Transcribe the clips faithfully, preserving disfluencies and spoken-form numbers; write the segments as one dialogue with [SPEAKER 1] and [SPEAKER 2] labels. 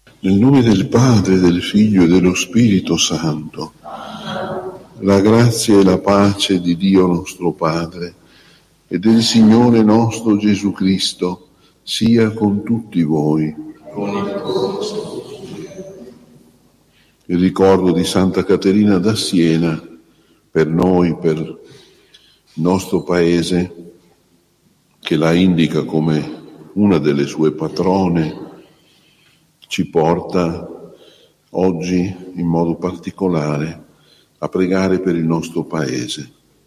[SPEAKER 1] Nel nome del Padre, del Figlio e dello Spirito Santo, la grazia e la pace di Dio nostro Padre e del Signore nostro Gesù Cristo sia con tutti voi. Il ricordo di Santa Caterina da Siena per noi, per il nostro Paese, che la indica come una delle sue patrone, ci porta oggi in modo particolare a pregare per il nostro Paese.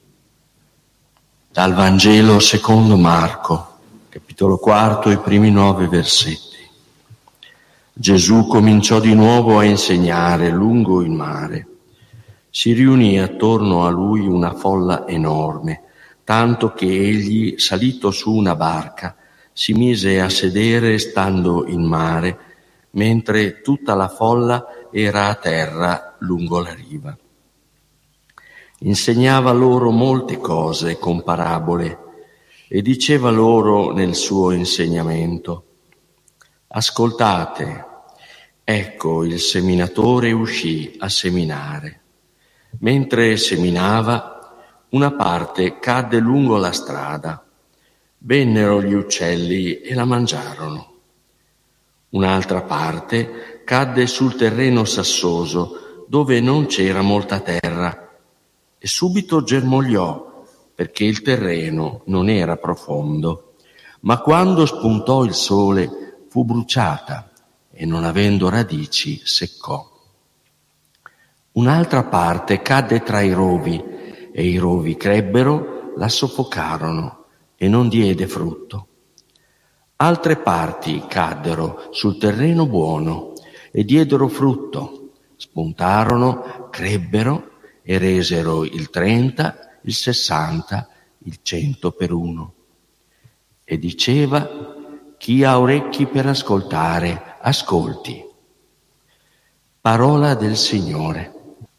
[SPEAKER 2] Dal Vangelo secondo Marco, capitolo quarto, i primi nove versetti. Gesù cominciò di nuovo a insegnare lungo il mare. Si riunì attorno a lui una folla enorme, tanto che egli, salito su una barca, si mise a sedere stando in mare, mentre tutta la folla era a terra lungo la riva. Insegnava loro molte cose con parabole e diceva loro nel suo insegnamento: ascoltate, ecco il seminatore uscì a seminare. Mentre seminava, una parte cadde lungo la strada. Vennero gli uccelli e la mangiarono. Un'altra parte cadde sul terreno sassoso, dove non c'era molta terra, e subito germogliò, perché il terreno non era profondo. Ma quando spuntò il sole, fu bruciata e, non avendo radici, seccò. Un'altra parte cadde tra i rovi, e i rovi crebbero, la soffocarono e non diede frutto. Altre parti caddero sul terreno buono e diedero frutto, spuntarono, crebbero e resero il trenta, il sessanta, il cento per uno. E diceva: chi ha orecchi per ascoltare, ascolti. Parola del Signore.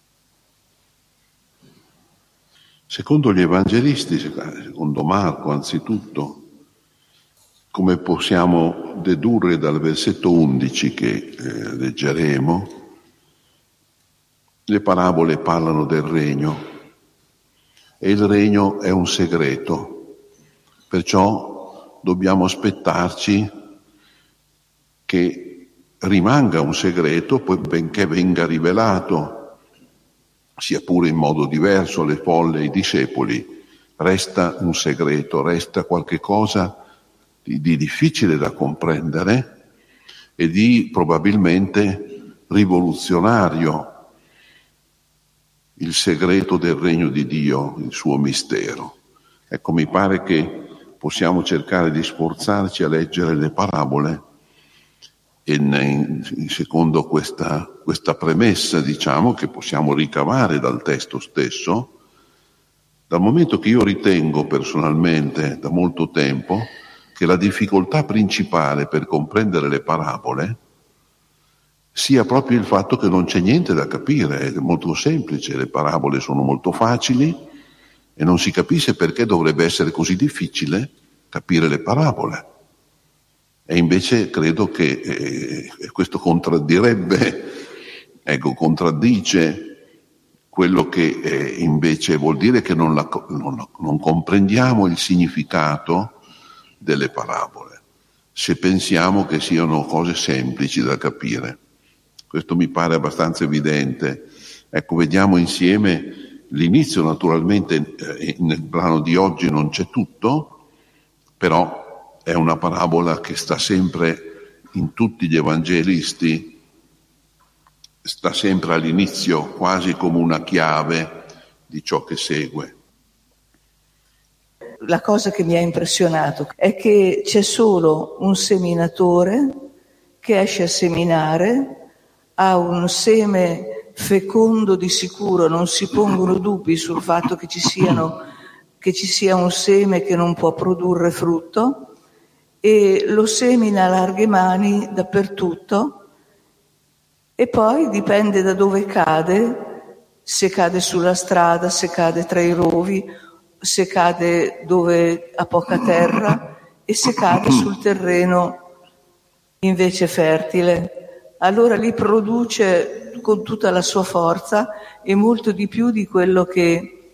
[SPEAKER 1] Secondo gli evangelisti, secondo Marco anzitutto, come possiamo dedurre dal versetto undici che eh, leggeremo, le parabole parlano del regno e il regno è un segreto, perciò dobbiamo aspettarci che rimanga un segreto, poi benché venga rivelato, sia pure in modo diverso alle folle e ai discepoli, resta un segreto, resta qualche cosa di, di difficile da comprendere e di probabilmente rivoluzionario, il segreto del regno di Dio, il suo mistero. Ecco, mi pare che possiamo cercare di sforzarci a leggere le parabole e ne, secondo questa, questa premessa, diciamo, che possiamo ricavare dal testo stesso, dal momento che io ritengo personalmente da molto tempo che la difficoltà principale per comprendere le parabole sia proprio il fatto che non c'è niente da capire, è molto semplice, le parabole sono molto facili e non si capisce perché dovrebbe essere così difficile capire le parabole. E invece credo che eh, questo contraddirebbe, ecco, contraddice quello che eh, invece vuol dire che non, la, non, non comprendiamo il significato delle parabole, se pensiamo che siano cose semplici da capire. Questo mi pare abbastanza evidente. Ecco, vediamo insieme l'inizio. Naturalmente eh, nel brano di oggi non c'è tutto, però è una parabola che sta sempre in tutti gli evangelisti, sta sempre all'inizio, quasi come una chiave di ciò che segue.
[SPEAKER 3] La cosa che mi ha impressionato è che c'è solo un seminatore che esce a seminare, ha un seme fecondo di sicuro, non si pongono dubbi sul fatto che ci siano, che ci sia un seme che non può produrre frutto, e lo semina a larghe mani dappertutto, e poi dipende da dove cade, se cade sulla strada, se cade tra i rovi, se cade dove ha poca terra e se cade sul terreno invece fertile, allora li produce con tutta la sua forza e molto di più di quello che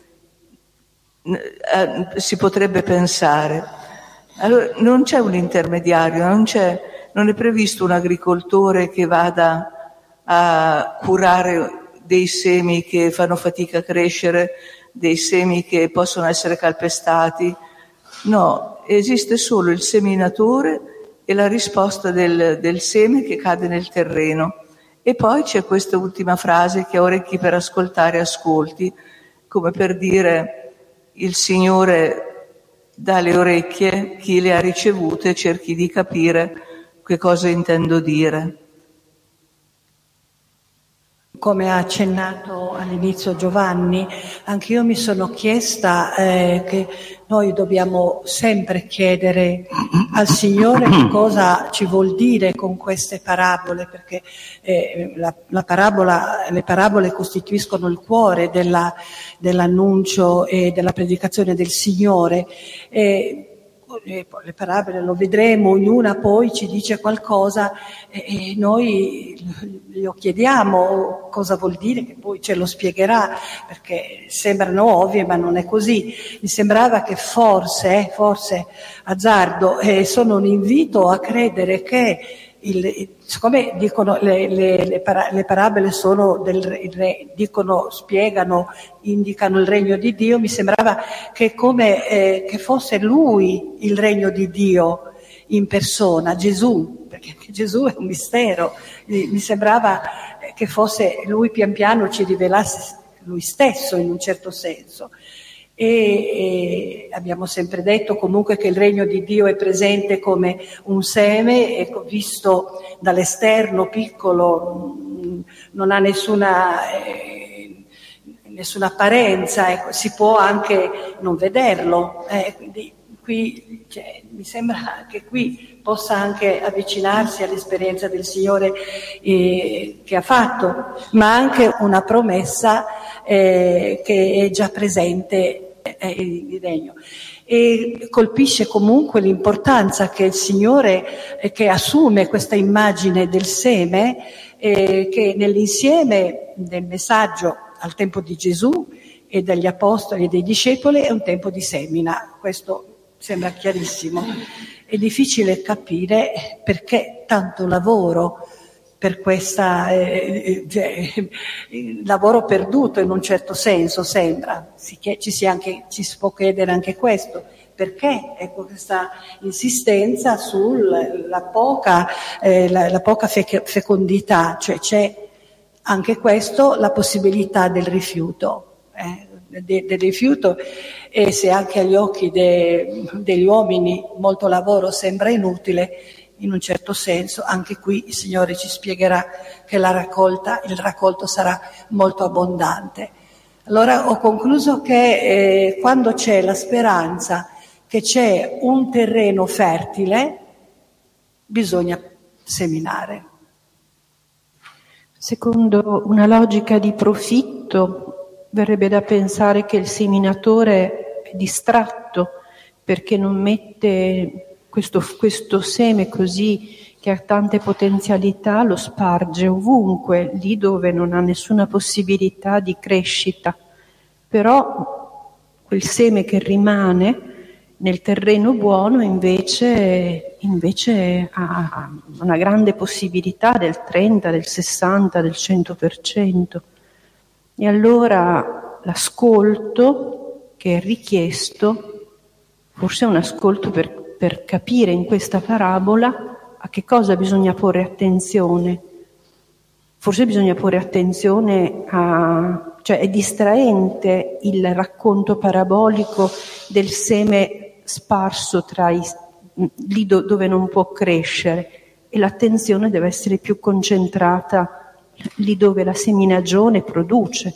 [SPEAKER 3] eh, si potrebbe pensare. Allora non c'è un intermediario, non c'è, non è previsto un agricoltore che vada a curare dei semi che fanno fatica a crescere, dei semi che possono essere calpestati. No, esiste solo il seminatore e la risposta del, del seme che cade nel terreno. E poi c'è questa ultima frase: che ha orecchi per ascoltare, ascolti, come per dire: il Signore dà le orecchie, chi le ha ricevute cerchi di capire che cosa intendo dire.
[SPEAKER 4] Come ha accennato all'inizio Giovanni, anche io mi sono chiesta eh, che noi dobbiamo sempre chiedere al Signore che cosa ci vuol dire con queste parabole, perché eh, la, la parabola, le parabole costituiscono il cuore della, dell'annuncio e della predicazione del Signore. E, le parabole, lo vedremo, ognuna poi ci dice qualcosa e noi lo chiediamo cosa vuol dire, che poi ce lo spiegherà, perché sembrano ovvie ma non è così. Mi sembrava che forse, forse azzardo, eh, sono un invito a credere che il, siccome dicono le, le, le, para, le parabole sono del re, dicono, spiegano, indicano il regno di Dio, mi sembrava che come eh, che fosse lui il regno di Dio in persona, Gesù, perché Gesù è un mistero. Mi sembrava che fosse lui, pian piano ci rivelasse lui stesso in un certo senso. E, e abbiamo sempre detto comunque che il regno di Dio è presente come un seme, e visto dall'esterno piccolo, non ha nessuna eh, nessuna apparenza, ecco, si può anche non vederlo, eh, quindi qui cioè, mi sembra che qui possa anche avvicinarsi all'esperienza del Signore eh, che ha fatto, ma anche una promessa eh, che è già presente eh, il regno. E colpisce comunque l'importanza che il Signore eh, che assume questa immagine del seme, eh, che nell'insieme del messaggio al tempo di Gesù e degli apostoli e dei discepoli è un tempo di semina. Questo sembra chiarissimo. È difficile capire perché tanto lavoro per questa eh, eh, lavoro perduto in un certo senso, sembra. Si, ci, si anche, ci si può chiedere anche questo. Perché ecco questa insistenza sulla poca, eh, la, la poca fe- fecondità, cioè c'è anche questo, la possibilità del rifiuto. Eh, De, del rifiuto, e se anche agli occhi de, degli uomini molto lavoro sembra inutile, in un certo senso anche qui il Signore ci spiegherà che la raccolta, il raccolto sarà molto abbondante. Allora ho concluso che eh, quando c'è la speranza che c'è un terreno fertile, bisogna seminare.
[SPEAKER 5] Secondo una logica di profitto, verrebbe da pensare che il seminatore è distratto perché non mette questo, questo seme così che ha tante potenzialità, lo sparge ovunque, lì dove non ha nessuna possibilità di crescita. Però quel seme che rimane nel terreno buono invece, invece ha una grande possibilità del trenta, del sessanta, del cento per cento. E allora l'ascolto che è richiesto, forse è un ascolto per, per capire in questa parabola a che cosa bisogna porre attenzione. Forse bisogna porre attenzione a... cioè è distraente il racconto parabolico del seme sparso tra i, lì do, dove non può crescere, e l'attenzione deve essere più concentrata lì dove la seminagione produce.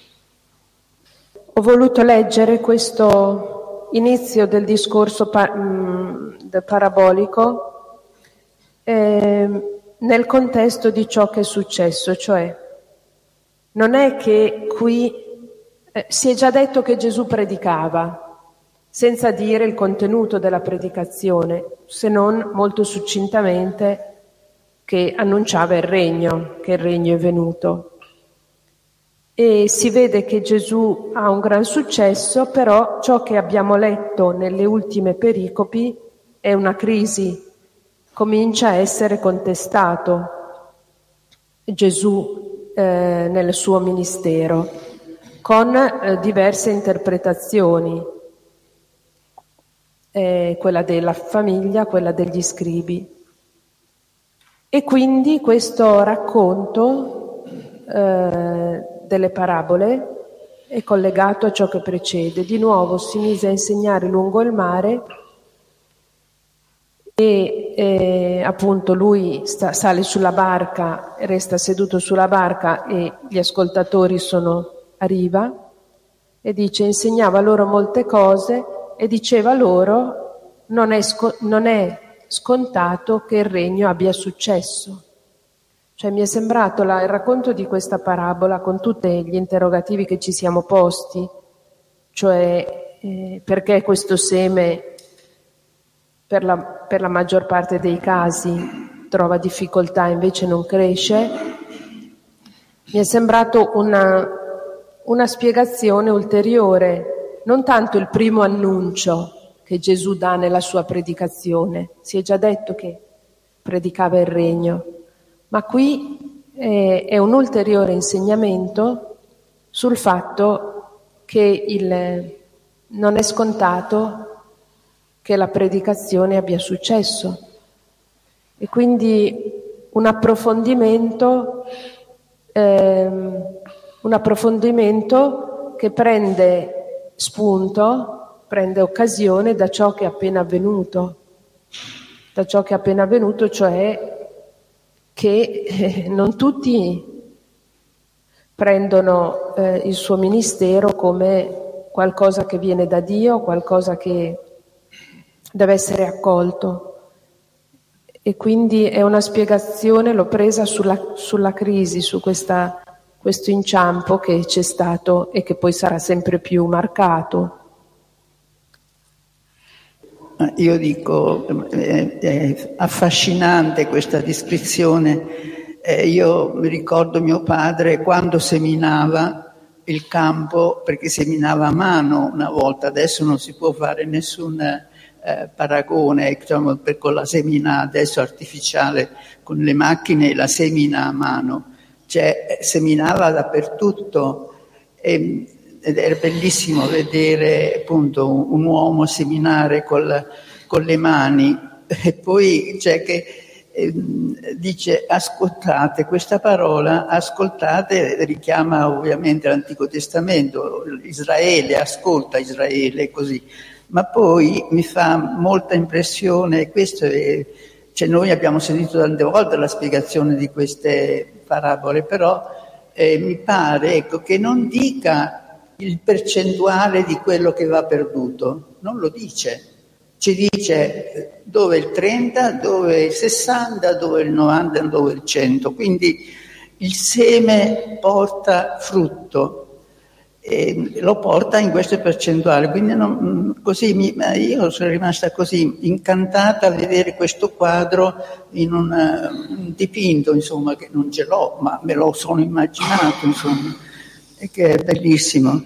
[SPEAKER 6] Ho voluto leggere questo inizio del discorso pa- mh, del parabolico eh, nel contesto di ciò che è successo, cioè non è che qui eh, si è già detto che Gesù predicava, senza dire il contenuto della predicazione, se non molto succintamente che annunciava il regno, che il regno è venuto. E si vede che Gesù ha un gran successo, però ciò che abbiamo letto nelle ultime pericopi è una crisi, comincia a essere contestato Gesù eh, nel suo ministero, con eh, diverse interpretazioni, eh, quella della famiglia, quella degli scribi. E quindi questo racconto eh, delle parabole è collegato a ciò che precede. Di nuovo si mise a insegnare lungo il mare e eh, appunto lui sta, sale sulla barca, resta seduto sulla barca e gli ascoltatori sono a riva, e dice: insegnava loro molte cose e diceva loro non è, sco- non è scontato che il regno abbia successo. Cioè mi è sembrato la, il racconto di questa parabola, con tutti gli interrogativi che ci siamo posti, cioè eh, perché questo seme per la, per la maggior parte dei casi trova difficoltà, invece non cresce. Mi è sembrato una, una spiegazione ulteriore, non tanto il primo annuncio che Gesù dà nella sua predicazione, si è già detto che predicava il regno, ma qui è, è un ulteriore insegnamento sul fatto che il, non è scontato che la predicazione abbia successo, e quindi un approfondimento, ehm, un approfondimento che prende spunto, prende occasione da ciò che è appena avvenuto, da ciò che è appena avvenuto, cioè che eh, non tutti prendono eh, il suo ministero come qualcosa che viene da Dio, qualcosa che deve essere accolto. E quindi è una spiegazione, l'ho presa sulla, sulla crisi, su questa, questo inciampo che c'è stato e che poi sarà sempre più marcato.
[SPEAKER 7] Io dico, è, è affascinante questa descrizione. Eh, io mi ricordo mio padre quando seminava il campo, perché seminava a mano una volta, adesso non si può fare nessun eh, paragone, diciamo, per, con la semina adesso artificiale, con le macchine la semina a mano, cioè seminava dappertutto. E, ed era bellissimo vedere appunto un, un uomo seminare col, con le mani, e poi c'è che eh, dice ascoltate, questa parola ascoltate richiama ovviamente l'Antico Testamento, Israele, ascolta Israele, così, ma poi mi fa molta impressione, questo è, cioè noi abbiamo sentito tante volte la spiegazione di queste parabole, però eh, mi pare ecco, che non dica il percentuale di quello che va perduto, non lo dice, ci dice dove il trenta, dove il sessanta, dove il novanta, dove il cento, quindi il seme porta frutto e lo porta in queste percentuali, quindi non, così mi, io sono rimasta così incantata a vedere questo quadro in un, un dipinto, insomma, che non ce l'ho, ma me lo sono immaginato, insomma, e che è bellissimo.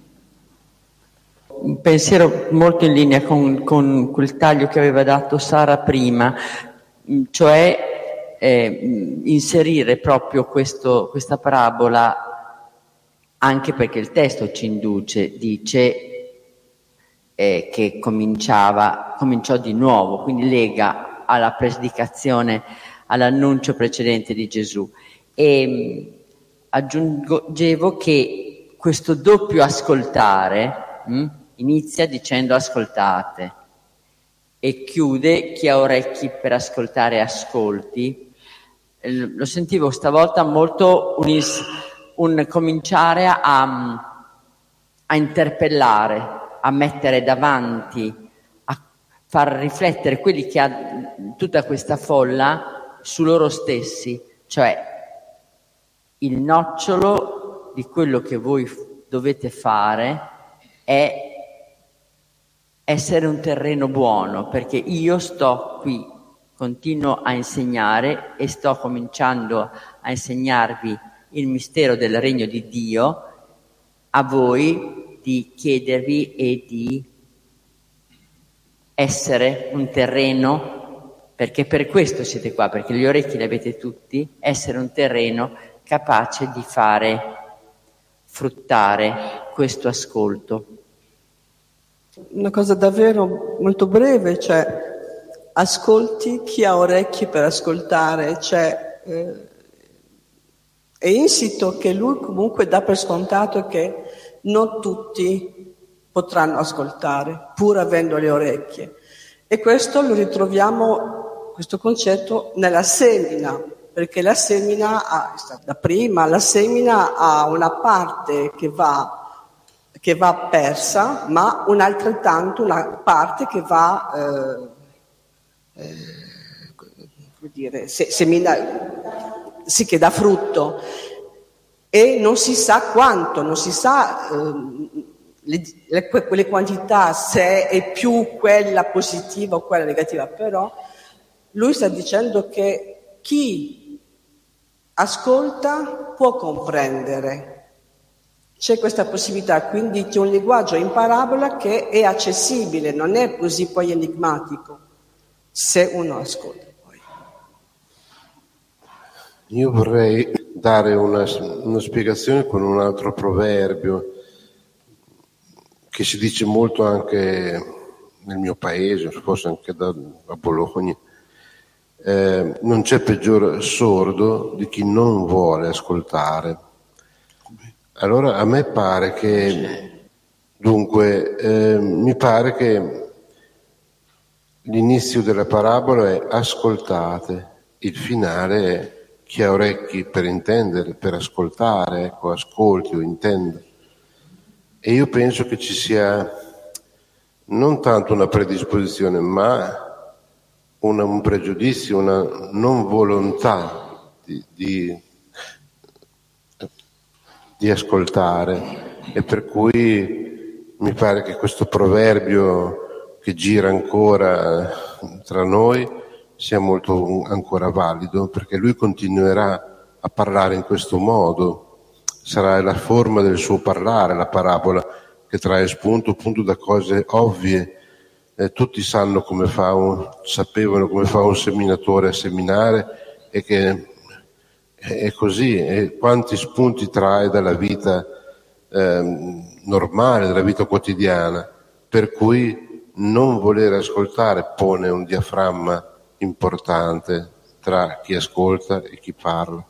[SPEAKER 8] Un pensiero molto in linea con, con quel taglio che aveva dato Sara prima, cioè eh, inserire proprio questo, questa parabola, anche perché il testo ci induce, dice eh, che cominciava, cominciò di nuovo, quindi lega alla predicazione, all'annuncio precedente di Gesù. E aggiungevo che questo doppio ascoltare mh, inizia dicendo ascoltate e chiude chi ha orecchi per ascoltare ascolti. Lo sentivo stavolta molto un, un cominciare a, a interpellare, a mettere davanti, a far riflettere quelli che ha tutta questa folla su loro stessi, cioè il nocciolo di quello che voi dovete fare è essere un terreno buono, perché io sto qui continuo a insegnare e sto cominciando a insegnarvi il mistero del regno di Dio, a voi di chiedervi e di essere un terreno, perché per questo siete qua, perché gli orecchi li avete tutti, essere un terreno capace di fare fruttare questo ascolto.
[SPEAKER 9] Una cosa davvero molto breve, cioè ascolti chi ha orecchi per ascoltare, cioè eh, è insito che lui comunque dà per scontato che non tutti potranno ascoltare, pur avendo le orecchie. E questo lo ritroviamo, questo concetto, nella semina, perché la semina, ha, da prima, la semina ha una parte che va, che va persa, ma un'altrettanto una parte che va, eh, eh, come dire, se, semina, sì, che dà frutto. E non si sa quanto, non si sa eh, le, le, quelle quantità, se è più quella positiva o quella negativa, però lui sta dicendo che chi ascolta può comprendere, c'è questa possibilità, quindi c'è un linguaggio in parabola che è accessibile, non è così poi enigmatico, se uno ascolta.
[SPEAKER 10] Io vorrei dare una, una spiegazione con un altro proverbio che si dice molto anche nel mio paese, forse anche da, da Bologna. Eh, non c'è peggior sordo di chi non vuole ascoltare. Allora a me pare che, dunque, eh, mi pare che l'inizio della parabola è ascoltate, il finale è chi ha orecchi per intendere, per ascoltare, ecco, ascolti o intenda. E io penso che ci sia non tanto una predisposizione, ma una, un pregiudizio, una non volontà di, di, di ascoltare. E per cui mi pare che questo proverbio che gira ancora tra noi sia molto ancora valido, perché lui continuerà a parlare in questo modo, sarà la forma del suo parlare, la parabola, che trae spunto appunto da cose ovvie. Eh, tutti sanno come fa un, sapevano come fa un seminatore a seminare, e che è così, e quanti spunti trae dalla vita eh, normale, dalla vita quotidiana, per cui non voler ascoltare pone un diaframma importante tra chi ascolta e chi parla.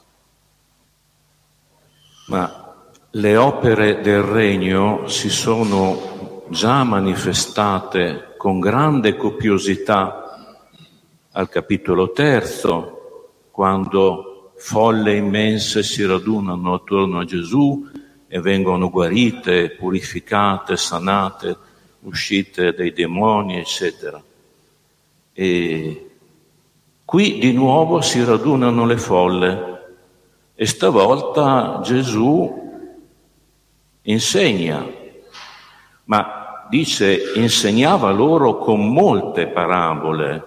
[SPEAKER 11] Ma le opere del Regno si sono già manifestate con grande copiosità al capitolo terzo, quando folle immense si radunano attorno a Gesù e vengono guarite, purificate, sanate, uscite dai demoni, eccetera. E qui di nuovo si radunano le folle e stavolta Gesù insegna, ma dice insegnava loro con molte parabole,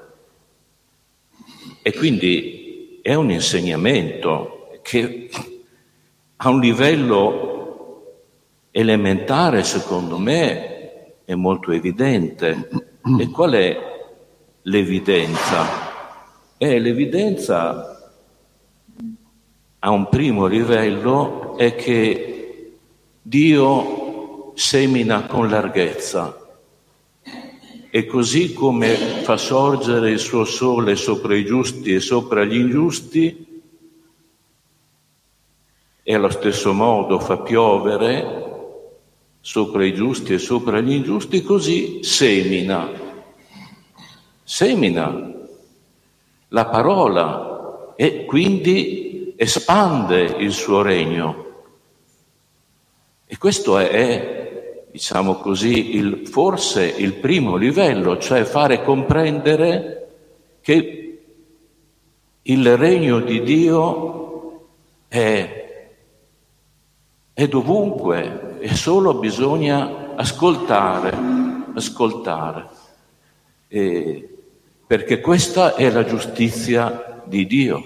[SPEAKER 11] e quindi è un insegnamento che a un livello elementare, secondo me, è molto evidente. E qual è l'evidenza? E l'evidenza a un primo livello è che Dio semina con larghezza, e così come fa sorgere il suo sole sopra i giusti e sopra gli ingiusti, e allo stesso modo fa piovere sopra i giusti e sopra gli ingiusti, così semina, semina la parola e quindi espande il suo regno. E questo è, è diciamo così, il, forse il primo livello, cioè fare comprendere che il regno di Dio è, è dovunque, e solo bisogna ascoltare, ascoltare. E perché questa è la giustizia di Dio.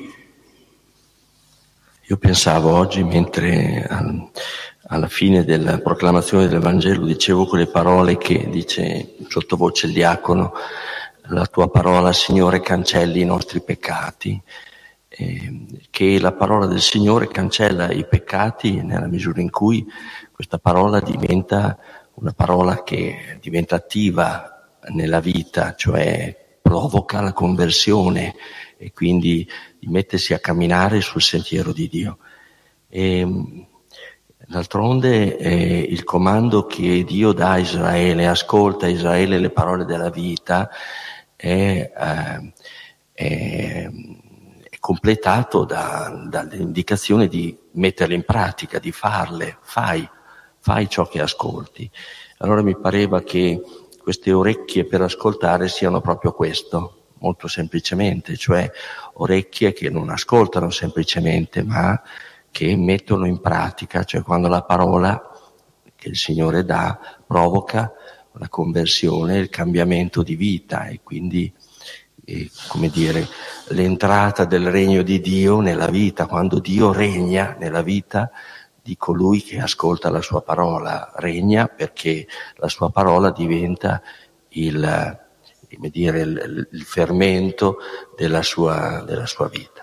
[SPEAKER 2] Io pensavo oggi, mentre alla fine della proclamazione del Vangelo dicevo quelle parole che dice sottovoce il diacono: la tua parola, Signore, cancelli i nostri peccati, eh, che la parola del Signore cancella i peccati nella misura in cui questa parola diventa una parola che diventa attiva nella vita, cioè provoca la conversione e quindi di mettersi a camminare sul sentiero di Dio. E, d'altronde eh, il comando che Dio dà a Israele, ascolta Israele le parole della vita, è, eh, è, è completato da, dall'indicazione di metterle in pratica, di farle, fai, fai ciò che ascolti. Allora mi pareva che queste orecchie per ascoltare siano proprio questo, molto semplicemente, cioè orecchie che non ascoltano semplicemente, ma che mettono in pratica, cioè quando la parola che il Signore dà provoca la conversione, il cambiamento di vita e quindi, eh, come dire, l'entrata del regno di Dio nella vita, quando Dio regna nella vita di colui che ascolta la sua parola, regna perché la sua parola diventa il, come dire, il, il fermento della sua, della sua vita.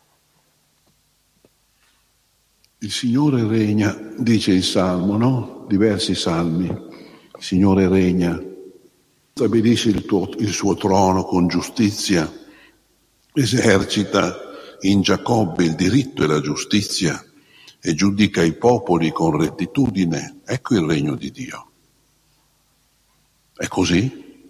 [SPEAKER 1] Il Signore regna, dice il Salmo, no? Diversi salmi. Il Signore regna, stabilisce il, tuo, il suo trono con giustizia, esercita in Giacobbe il diritto e la giustizia e giudica i popoli con rettitudine. Ecco il regno di Dio. È così?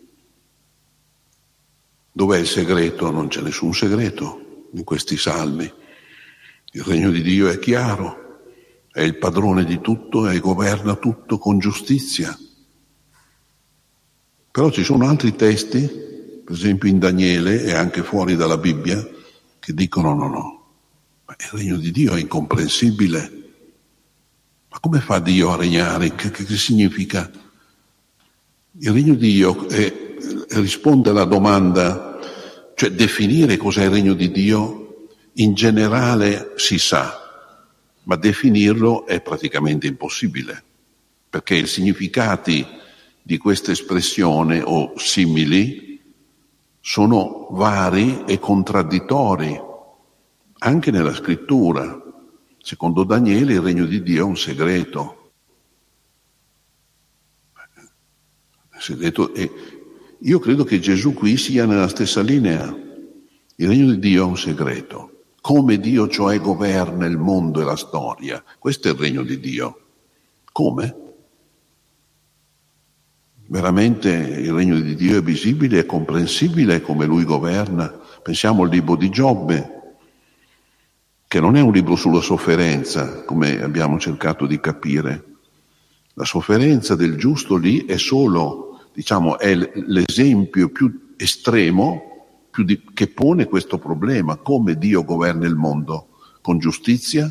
[SPEAKER 1] Dov'è il segreto? Non c'è nessun segreto in questi salmi. Il regno di Dio è chiaro, è il padrone di tutto e governa tutto con giustizia. Però ci sono altri testi, per esempio in Daniele e anche fuori dalla Bibbia, che dicono no, no, ma il regno di Dio è incomprensibile. Ma come fa Dio a regnare? Che, che, che significa? Il regno di Dio è, risponde alla domanda, cioè definire cos'è il regno di Dio in generale si sa, ma definirlo è praticamente impossibile, perché i significati di questa espressione o simili sono vari e contraddittori, anche nella scrittura. Secondo Daniele il regno di Dio è un segreto. segreto e io credo che Gesù qui sia nella stessa linea. Il regno di Dio è un segreto. Come Dio cioè governa il mondo e la storia. Questo è il regno di Dio. Come? Veramente il regno di Dio è visibile, è comprensibile come Lui governa. Pensiamo al libro di Giobbe, che non è un libro sulla sofferenza, come abbiamo cercato di capire. La sofferenza del giusto lì è solo, diciamo, è l'esempio più estremo più di, che pone questo problema, come Dio governa il mondo, con giustizia,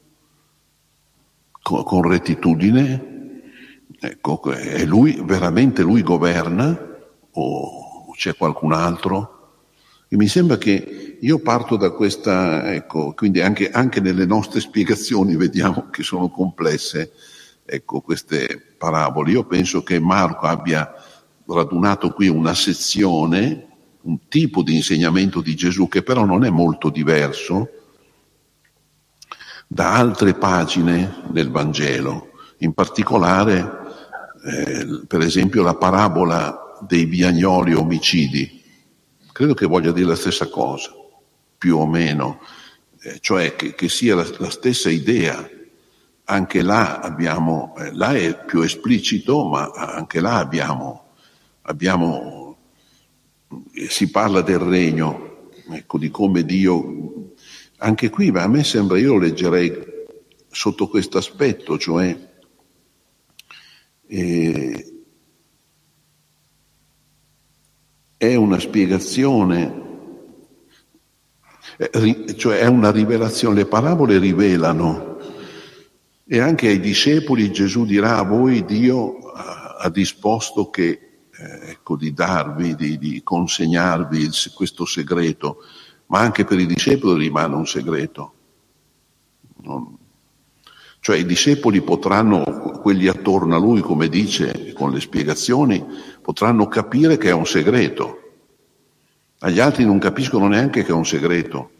[SPEAKER 1] con, con rettitudine. Ecco, è lui, veramente lui governa o c'è qualcun altro? E mi sembra che io parto da questa, ecco, quindi anche, anche nelle nostre spiegazioni vediamo che sono complesse, ecco, queste parabole. Io penso che Marco abbia radunato qui una sezione, un tipo di insegnamento di Gesù che però non è molto diverso da altre pagine del Vangelo, in particolare eh, per esempio la parabola dei vignaioli omicidi. Credo che voglia dire la stessa cosa, più o meno, eh, cioè che, che sia la, la stessa idea. Anche là abbiamo, eh, là è più esplicito, ma anche là abbiamo, abbiamo si parla del regno, ecco, di come Dio, anche qui a me sembra, io lo leggerei sotto questo aspetto, cioè eh, è una spiegazione, eh, cioè è una rivelazione, le parabole rivelano, e anche ai discepoli Gesù dirà: a voi Dio ha, ha disposto che eh, ecco, di darvi, di, di consegnarvi il, questo segreto, ma anche per i discepoli rimane un segreto. Non, cioè i discepoli potranno, quelli attorno a lui, come dice con le spiegazioni, potranno capire che è un segreto. Agli altri non capiscono neanche che è un segreto.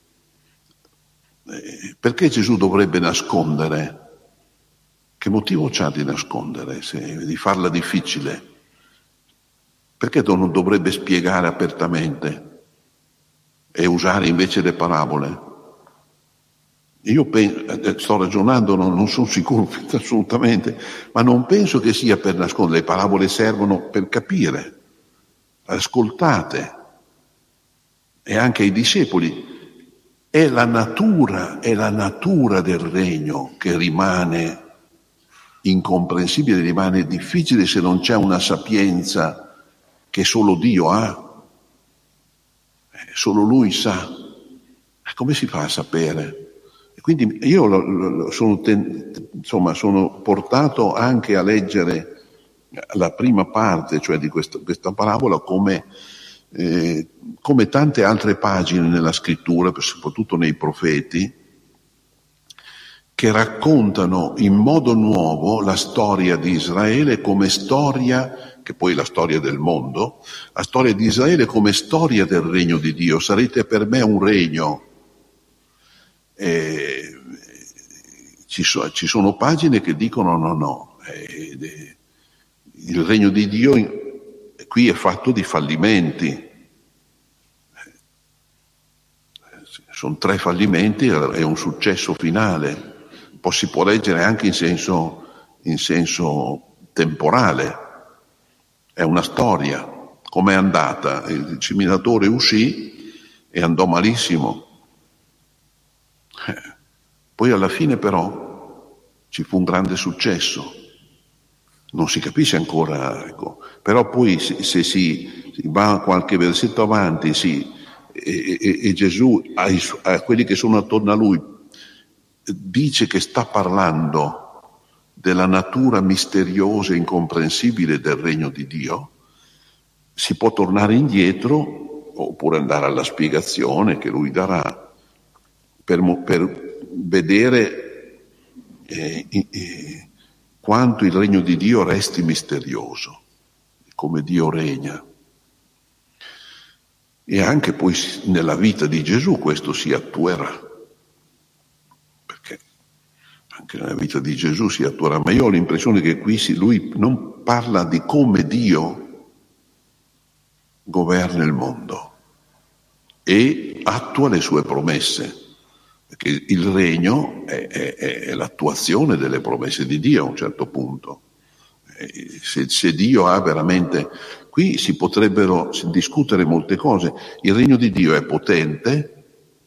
[SPEAKER 1] Eh, perché Gesù dovrebbe nascondere? Che motivo c'ha di nascondere, se, di farla difficile? Perché non dovrebbe spiegare apertamente e usare invece le parabole? Io penso, sto ragionando, non, non sono sicuro assolutamente, ma non penso che sia per nascondere. Le parabole servono per capire, ascoltate, e anche ai discepoli. È la natura, è la natura del regno che rimane incomprensibile, rimane difficile se non c'è una sapienza che solo Dio ha, solo Lui sa. Come si fa a sapere? E quindi io lo, lo, sono, ten, insomma, sono portato anche a leggere la prima parte, cioè di questa, questa parabola, come, eh, come tante altre pagine nella scrittura, soprattutto nei profeti, che raccontano in modo nuovo la storia di Israele come storia, che poi è la storia del mondo, la storia di Israele come storia del regno di Dio. Sarete per me un regno. Eh, ci, so, ci sono pagine che dicono no, no, eh, eh, il regno di Dio in, qui è fatto di fallimenti. Eh, sono tre fallimenti e un successo finale. Poi si può leggere anche in senso, in senso temporale. È una storia. Com'è andata? Il seminatore uscì e andò malissimo. Eh, poi alla fine però ci fu un grande successo. Non si capisce ancora, ecco. Però poi se, se si, si va qualche versetto avanti, si, e, e, e Gesù ai, a quelli che sono attorno a lui dice che sta parlando della natura misteriosa e incomprensibile del regno di Dio, si può tornare indietro oppure andare alla spiegazione che lui darà per, per vedere eh, eh, quanto il regno di Dio resti misterioso, come Dio regna. E anche poi nella vita di Gesù questo si attuerà. Anche nella vita di Gesù si attuerà, ma io ho l'impressione che qui si, lui non parla di come Dio governa il mondo e attua le sue promesse, perché il regno è, è, è l'attuazione delle promesse di Dio a un certo punto. Se, se Dio ha veramente... Qui si potrebbero discutere molte cose. Il regno di Dio è potente,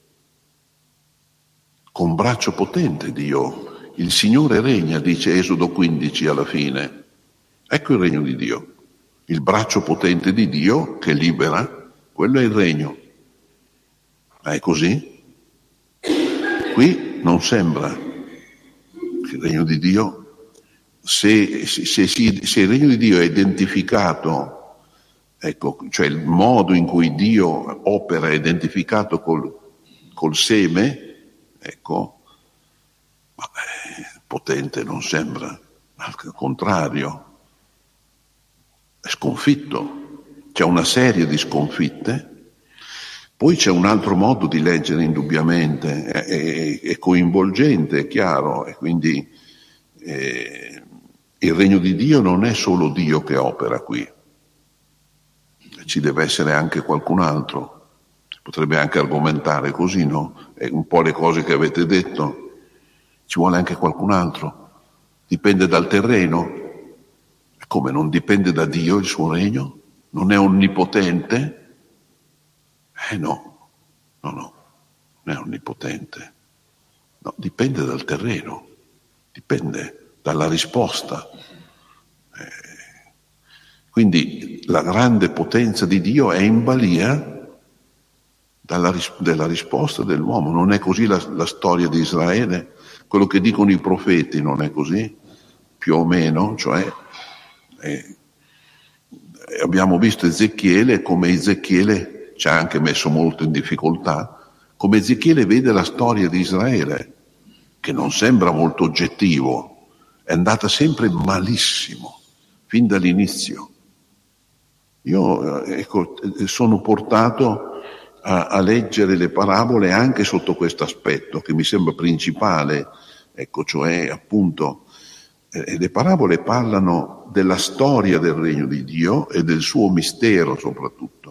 [SPEAKER 1] con braccio potente Dio. Il Signore regna, dice Esodo quindici alla fine. Ecco il regno di Dio. Il braccio potente di Dio che libera, quello è il regno. Ma è così? Qui non sembra che il regno di Dio, se, se, se, se il regno di Dio è identificato, ecco, cioè il modo in cui Dio opera è identificato col, col seme, ecco, ma eh, potente non sembra, al contrario, è sconfitto. C'è una serie di sconfitte. Poi c'è un altro modo di leggere indubbiamente, è, è, è coinvolgente, è chiaro, e quindi eh, il regno di Dio non è solo Dio che opera qui, ci deve essere anche qualcun altro. Si potrebbe anche argomentare così, no? È un po' le cose che avete detto. Ci vuole anche qualcun altro. Dipende dal terreno. Come non dipende da Dio il suo regno? Non è onnipotente? Eh no, no, no, non è onnipotente. No, dipende dal terreno, dipende dalla risposta. Eh, quindi la grande potenza di Dio è in balia dalla, della risposta dell'uomo. Non è così la, la storia di Israele? Quello che dicono i profeti non è così, più o meno, cioè eh, abbiamo visto Ezechiele, come Ezechiele ci ha anche messo molto in difficoltà, come Ezechiele vede la storia di Israele, che non sembra molto oggettivo, è andata sempre malissimo, fin dall'inizio. Io ecco, sono portato a, a leggere le parabole anche sotto questo aspetto, che mi sembra principale, ecco, cioè appunto eh, le parabole parlano della storia del regno di Dio e del suo mistero soprattutto.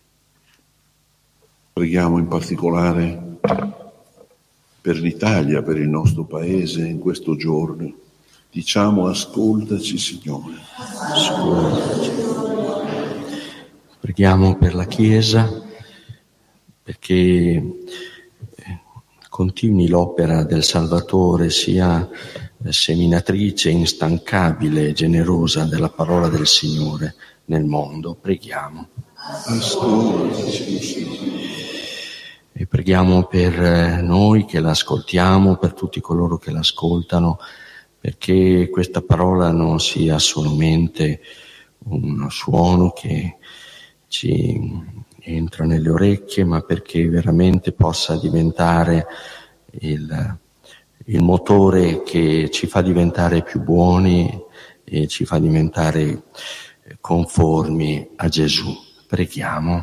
[SPEAKER 1] Preghiamo in particolare per l'Italia, per il nostro Paese in questo giorno. Diciamo: ascoltaci, Signore.
[SPEAKER 2] Ascoltaci. Preghiamo per la Chiesa, perché continui l'opera del Salvatore, sia seminatrice instancabile e generosa della parola del Signore nel mondo. Preghiamo.
[SPEAKER 1] Ascoltaci, Signore.
[SPEAKER 2] E preghiamo per noi che l'ascoltiamo, per tutti coloro che l'ascoltano, perché questa parola non sia solamente un suono che ci entra nelle orecchie, ma perché veramente possa diventare il, il motore che ci fa diventare più buoni e ci fa diventare conformi a Gesù. Preghiamo.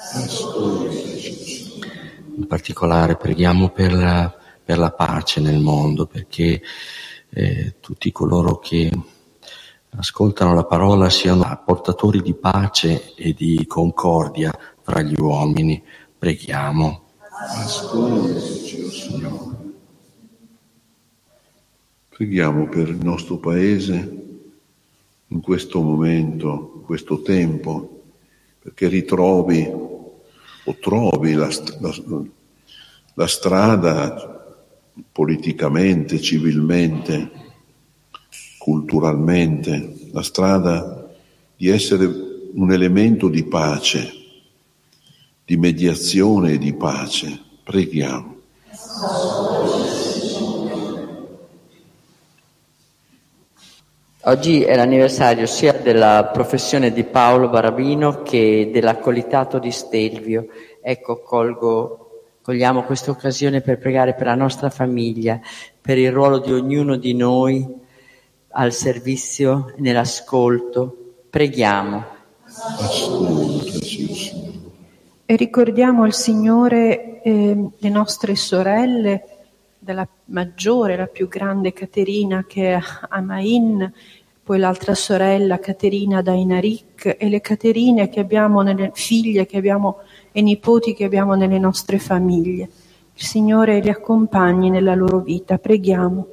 [SPEAKER 2] In particolare preghiamo per la, per la pace nel mondo, perché eh, tutti coloro che ascoltano la parola siano portatori di pace e di concordia tra gli uomini. Preghiamo.
[SPEAKER 1] Ascoltaci, oh Signore. Preghiamo per il nostro Paese in questo momento, in questo tempo, perché ritrovi o trovi la, la, la strada politicamente, civilmente, culturalmente, la strada di essere un elemento di pace, di mediazione e di pace. Preghiamo.
[SPEAKER 8] Oggi è l'anniversario sia della professione di Paolo Barabino che dell'accolitato di Stelvio. Ecco, colgo, cogliamo questa occasione per pregare per la nostra famiglia, per il ruolo di ognuno di noi al servizio, nell'ascolto. Preghiamo.
[SPEAKER 1] Ascoltaci, Signore.
[SPEAKER 5] E ricordiamo al Signore eh, le nostre sorelle, della maggiore, la più grande Caterina, che è a Main, poi l'altra sorella Caterina da Inaric, e le Caterine che abbiamo nelle figlie che abbiamo e nipoti che abbiamo nelle nostre famiglie. Il Signore li accompagni nella loro vita. Preghiamo.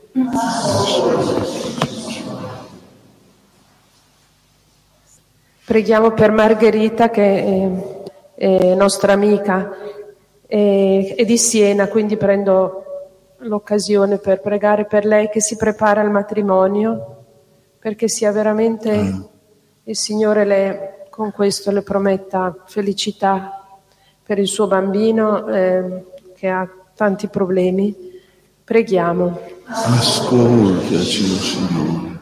[SPEAKER 6] Preghiamo per Margherita, che è, è nostra amica, è, è di Siena, quindi prendo l'occasione per pregare per lei che si prepara al matrimonio, perché sia veramente mm. il Signore le, con questo le prometta felicità per il suo bambino eh, che ha tanti problemi. Preghiamo.
[SPEAKER 1] Ascoltaci, Signore.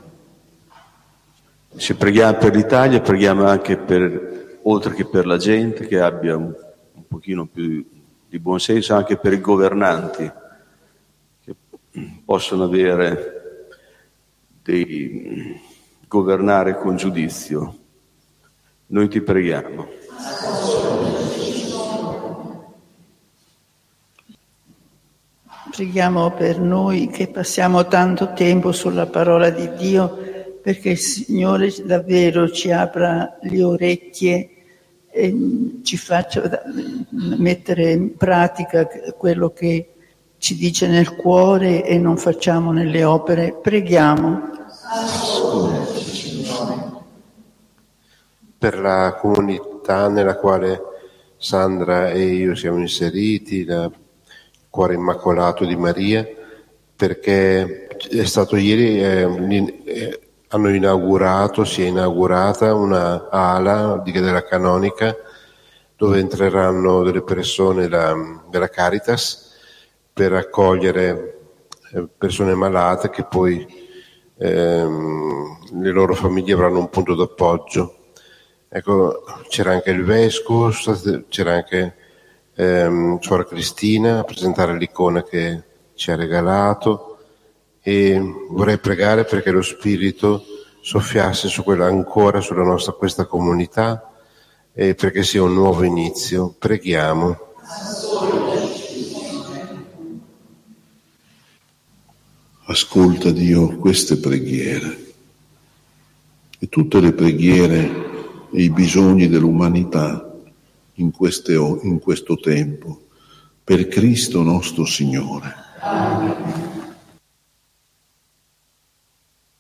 [SPEAKER 11] Se preghiamo per l'Italia, preghiamo anche per, oltre che per la gente, che abbia un, un pochino più di buon senso, anche per i governanti, possono avere di governare con giudizio. Noi ti preghiamo.
[SPEAKER 7] Preghiamo per noi che passiamo tanto tempo sulla parola di Dio, perché il Signore davvero ci apra le orecchie e ci faccia mettere in pratica quello che ci dice nel cuore e non facciamo nelle opere. Preghiamo.
[SPEAKER 10] Per la comunità nella quale Sandra e io siamo inseriti, il Cuore Immacolato di Maria, perché è stato ieri, eh, eh, hanno inaugurato, si è inaugurata una ala di, della Canonica dove entreranno delle persone da, della Caritas per accogliere persone malate che poi ehm, le loro famiglie avranno un punto d'appoggio. Ecco, c'era anche il vescovo, c'era anche ehm, Suora Cristina a presentare l'icona che ci ha regalato, e vorrei pregare perché lo Spirito soffiasse su quella, ancora sulla nostra questa comunità, e perché sia un nuovo inizio. Preghiamo.
[SPEAKER 1] Ascolta, Dio, queste preghiere e tutte le preghiere e i bisogni dell'umanità in, queste, in questo tempo, per Cristo nostro Signore. Amen.